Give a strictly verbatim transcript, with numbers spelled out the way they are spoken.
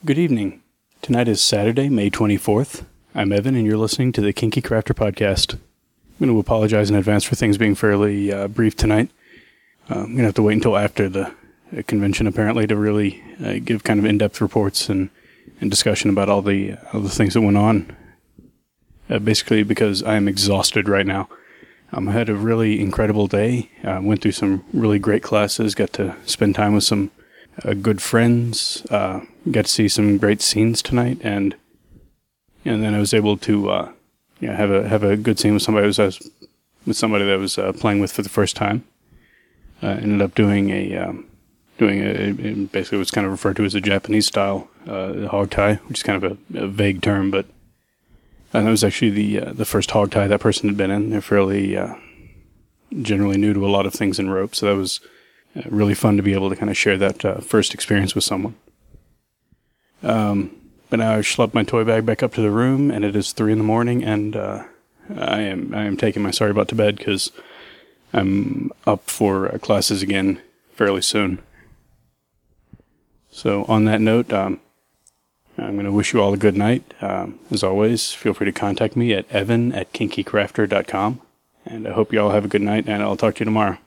Good evening. Tonight is Saturday, May twenty-fourth. I'm Evan, and you're listening to the Kinky Crafter Podcast. I'm going to apologize in advance for things being fairly uh, brief tonight. Uh, I'm going to have to wait until after the uh, convention, apparently, to really uh, give kind of in-depth reports and, and discussion about all the, all the things that went on. Uh, basically, because I am exhausted right now. Um, I had a really incredible day. Uh, went through some really great classes, got to spend time with some uh, good friends, uh, got to see some great scenes tonight, and and then I was able to uh, yeah have a have a good scene with somebody who was with somebody that I was uh, playing with for the first time. Uh, ended up doing a um, doing a, a basically what's kind of referred to as a Japanese style uh, hog tie, which is kind of a, a vague term, but and that was actually the uh, the first hog tie that person had been in. They're fairly uh, generally new to a lot of things in rope, so that was uh, really fun to be able to kind of share that uh, first experience with someone. Um, but now I've schlepped my toy bag back up to the room, and it is three in the morning, and uh, I am I am taking my sorry butt to bed because I'm up for uh, classes again fairly soon. So on that note, um, I'm going to wish you all a good night. Um, as always, feel free to contact me at evan at kinky crafter dot com. And I hope you all have a good night, and I'll talk to you tomorrow.